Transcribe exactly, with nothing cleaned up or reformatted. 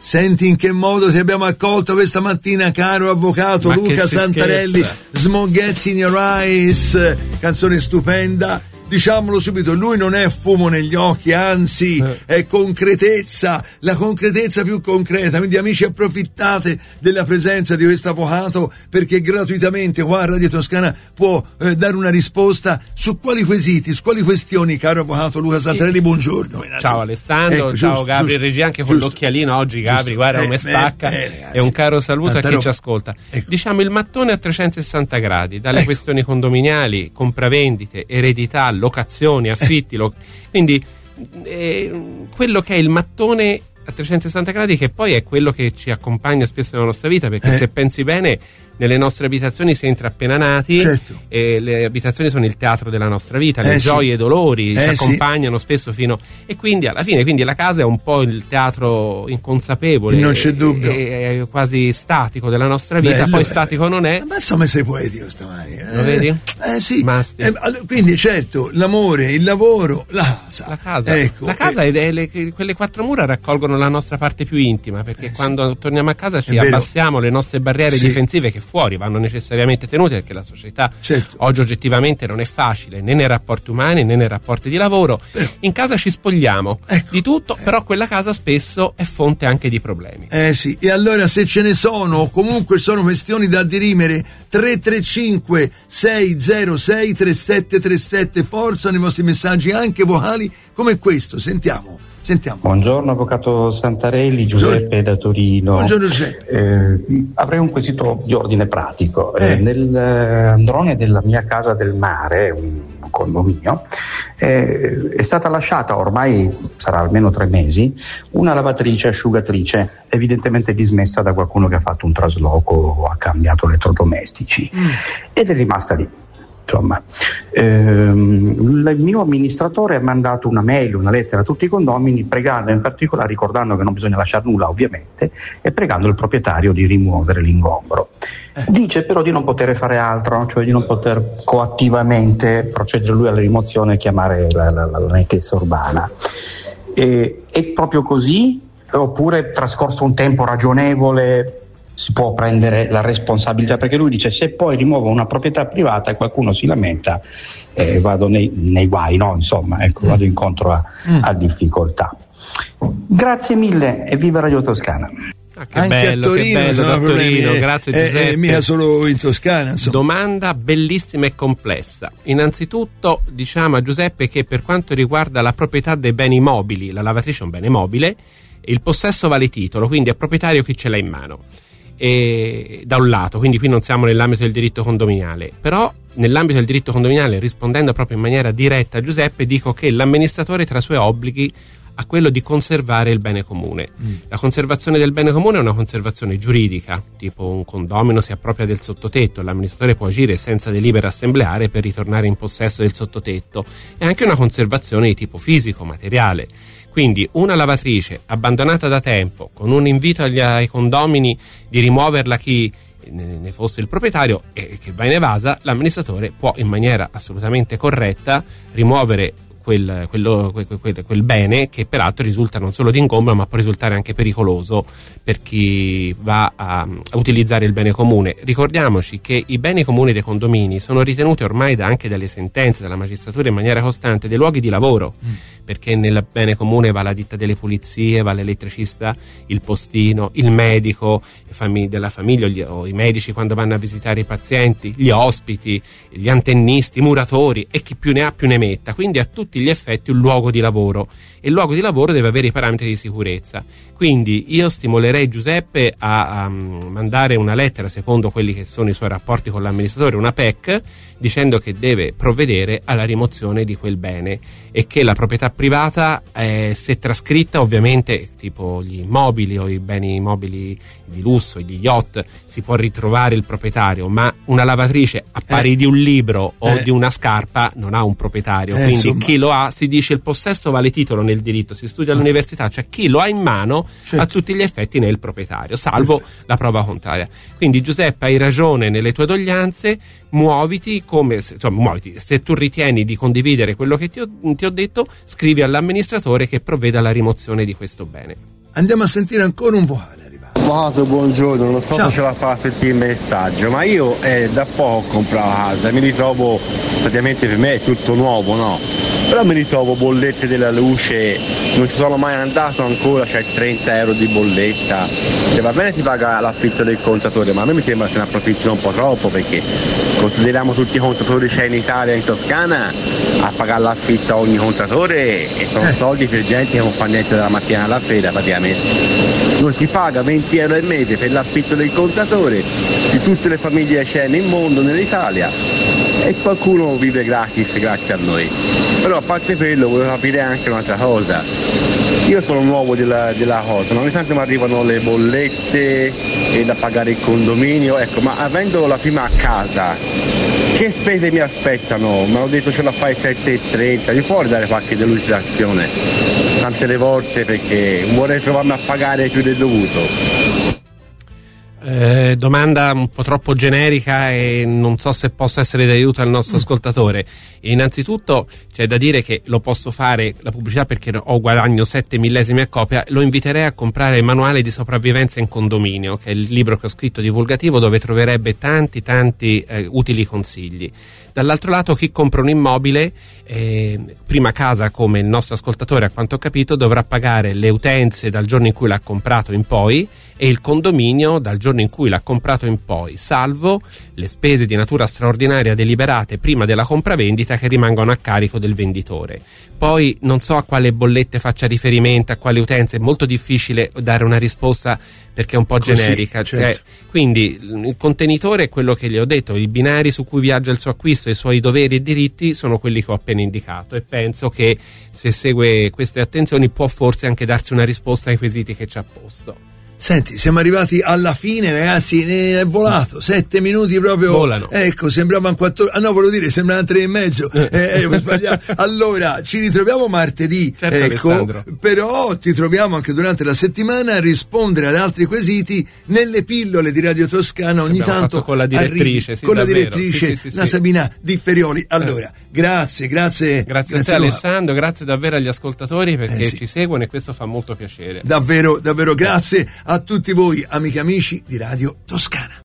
Senti in che modo ti abbiamo accolto questa mattina, caro avvocato. Ma Luca Santarelli, Small Gets in Your Eyes, canzone stupenda. Diciamolo subito, lui non è fumo negli occhi, anzi eh. è concretezza, la concretezza più concreta. Quindi amici, approfittate della presenza di questo avvocato, perché gratuitamente qua a Radio Toscana può eh, dare una risposta su quali quesiti, su quali questioni, caro avvocato Luca Santarelli. Buongiorno. Ciao Alessandro, ecco, ciao giusto, Gabri giusto, Regia, anche con giusto, l'occhialino oggi Gabri, giusto, guarda come eh, spacca, eh, eh, e un caro saluto Tanta a chi roba. ci ascolta. Ecco. Diciamo il mattone a trecentosessanta gradi, dalle ecco. questioni condominiali, compravendite, eredità, locazioni, affitti, lo... quindi eh, quello che è il mattone a trecentosessanta gradi, che poi è quello che ci accompagna spesso nella nostra vita, perché eh. se pensi bene, nelle nostre abitazioni si entra appena nati, certo. e le abitazioni sono il teatro della nostra vita, le eh gioie e sì. dolori eh ci accompagnano sì. spesso fino, e quindi alla fine quindi la casa è un po' il teatro inconsapevole, non c'è dubbio, è, è quasi statico della nostra vita. Bello, poi statico bello. non è, ma insomma sei poetico stamani, eh? Lo vedi? Eh sì, eh, quindi certo l'amore, il lavoro, la casa, la casa, ecco, la casa eh. e le, quelle quattro mura raccolgono la nostra parte più intima, perché eh quando sì. torniamo a casa ci è abbassiamo vero. le nostre barriere sì. difensive, che fuori vanno necessariamente tenute, perché la società certo. oggi oggettivamente non è facile, né nei rapporti umani né nei rapporti di lavoro. Però, in casa ci spogliamo ecco, di tutto, eh. però quella casa spesso è fonte anche di problemi. Eh sì, e allora se ce ne sono, o comunque sono questioni da dirimere, tre tre cinque sei zero sei tre sette tre sette, forza nei vostri messaggi anche vocali come questo. Sentiamo. Sentiamo. Buongiorno avvocato Santarelli, Giuseppe da Torino. Buongiorno Giuseppe. Eh, avrei un quesito di ordine pratico. Eh. Eh, nel androne della mia casa del mare, un condominio, eh, è stata lasciata, ormai sarà almeno tre mesi, una lavatrice asciugatrice, evidentemente dismessa da qualcuno che ha fatto un trasloco o ha cambiato elettrodomestici, mm. ed è rimasta lì. Insomma, ehm, il mio amministratore ha mandato una mail, una lettera a tutti i condomini, pregando, in particolare ricordando che non bisogna lasciare nulla ovviamente, e pregando il proprietario di rimuovere l'ingombro. Eh. Dice però di non poter fare altro, cioè di non poter coattivamente procedere lui alla rimozione e chiamare la, la, la, la nettezza urbana. E, è proprio così? Oppure, trascorso un tempo ragionevole, si può prendere la responsabilità? Perché lui dice: se poi rimuovo una proprietà privata e qualcuno si lamenta, eh, vado nei, nei guai, no? Insomma, ecco, vado incontro a, mm. a difficoltà. Grazie mille e viva Radio Toscana. Ah, che anche bello, a Torino, che bello, da Torino. Grazie Giuseppe. È, è mica solo in Toscana, insomma. Domanda bellissima e complessa. Innanzitutto diciamo a Giuseppe che per quanto riguarda la proprietà dei beni mobili, la lavatrice è un bene mobile, il possesso vale titolo, quindi è proprietario chi ce l'ha in mano. E da un lato, quindi qui non siamo nell'ambito del diritto condominiale, però nell'ambito del diritto condominiale, rispondendo proprio in maniera diretta a Giuseppe, dico che l'amministratore tra i suoi obblighi ha quello di conservare il bene comune. Mm. La conservazione del bene comune è una conservazione giuridica, tipo un condomino si appropria del sottotetto, l'amministratore può agire senza delibera assembleare per ritornare in possesso del sottotetto. È anche una conservazione di tipo fisico, materiale. Quindi una lavatrice abbandonata da tempo, con un invito agli, ai condomini di rimuoverla chi ne fosse il proprietario e che va in evasa, l'amministratore può in maniera assolutamente corretta rimuovere Quel, quello, quel, quel, quel bene, che peraltro risulta non solo di ingombro ma può risultare anche pericoloso per chi va a, a utilizzare il bene comune. Ricordiamoci che i beni comuni dei condomini sono ritenuti ormai da, anche dalle sentenze della magistratura in maniera costante dei luoghi di lavoro, mm. perché nel bene comune va la ditta delle pulizie, va l'elettricista, il postino, il medico fami- della famiglia gli, o i medici quando vanno a visitare i pazienti, gli ospiti, gli antennisti, i muratori e chi più ne ha più ne metta. Quindi a tutti gli effetti un luogo di lavoro, e il luogo di lavoro deve avere i parametri di sicurezza. Quindi io stimolerei Giuseppe a, a mandare una lettera secondo quelli che sono i suoi rapporti con l'amministratore, una P E C, dicendo che deve provvedere alla rimozione di quel bene e che la proprietà privata, eh, se trascritta ovviamente, tipo gli immobili o i beni immobili di lusso, gli yacht, si può ritrovare il proprietario, ma una lavatrice a pari eh. di un libro o eh. di una scarpa non ha un proprietario, eh, quindi insomma. Chi lo ha, si dice il possesso vale titolo nel diritto, si studia all'università, cioè chi lo ha in mano certo. a tutti gli effetti ne è il proprietario, salvo Perfetto. la prova contraria. Quindi Giuseppe, hai ragione nelle tue doglianze, muoviti come se, cioè, muoviti, se tu ritieni di condividere quello che ti ho, ti ho detto, scrivi all'amministratore che provveda alla rimozione di questo bene. Andiamo a sentire ancora un vocale. Avvocato, buongiorno, non so Ciao. se ce la fa a sentire il messaggio, ma io eh, da poco ho comprato casa, mi ritrovo, praticamente per me è tutto nuovo, no? Però mi ritrovo bollette della luce, non ci sono mai andato ancora, c'è trenta euro di bolletta, se va bene si paga l'affitto del contatore, ma a me mi sembra se ne approfittino un po' troppo, perché consideriamo tutti i contatori c'è in Italia e in Toscana, a pagare l'affitto a ogni contatore e sono Eh. soldi per gente che non fa niente dalla mattina alla sera praticamente. Non si paga venti euro al mese per l'affitto del contatore di tutte le famiglie che c'è nel mondo, nell'Italia, e qualcuno vive gratis grazie a noi. Però a parte quello volevo capire anche un'altra cosa. Io sono nuovo della, della cosa, ma ogni tanto mi arrivano le bollette e da pagare il condominio, ecco, ma avendo la prima casa, che spese mi aspettano? Mi hanno detto ce la fai sette e trenta, mi puoi dare qualche delucidazione? Tante le volte, perché vorrei trovarmi a pagare più del dovuto. Eh, domanda un po' troppo generica e non so se possa essere d'aiuto al nostro ascoltatore. Innanzitutto c'è da dire che lo posso fare la pubblicità perché ho guadagno sette millesimi a copia. Lo inviterei a comprare il manuale di sopravvivenza in condominio, che è il libro che ho scritto divulgativo, dove troverebbe tanti tanti eh, utili consigli. Dall'altro lato, chi compra un immobile, eh, prima casa come il nostro ascoltatore, a quanto ho capito, dovrà pagare le utenze dal giorno in cui l'ha comprato in poi e il condominio dal giorno in cui l'ha comprato in poi, salvo le spese di natura straordinaria deliberate prima della compravendita che rimangono a carico del venditore. Poi non so a quale bollette faccia riferimento, a quali utenze, è molto difficile dare una risposta perché è un po' Così, generica. certo. Eh, quindi il contenitore è quello che gli ho detto, i binari su cui viaggia il suo acquisto, i suoi doveri e diritti sono quelli che ho appena indicato, e penso che se segue queste attenzioni può forse anche darsi una risposta ai quesiti che ci ha posto. Senti, siamo arrivati alla fine, ragazzi, ne è volato, sette minuti proprio. Volano. Ecco, sembravano quattro. Ah no, volevo dire, sembravano tre e mezzo. Eh, eh, ho sbagliato. Allora, ci ritroviamo martedì, Certo, ecco, Alessandro. però ti troviamo anche durante la settimana a rispondere ad altri quesiti nelle pillole di Radio Toscana. Ogni Abbiamo tanto fatto con la direttrice, arrivi, sì, con la davvero. direttrice, Sì, sì, sì, la sì. Sabina Differioli. Allora, grazie, grazie. Grazie, a te Luca. Alessandro, grazie davvero agli ascoltatori perché Eh, sì. ci seguono e questo fa molto piacere. Davvero, davvero grazie a tutti voi, amiche e amici di Radio Toscana.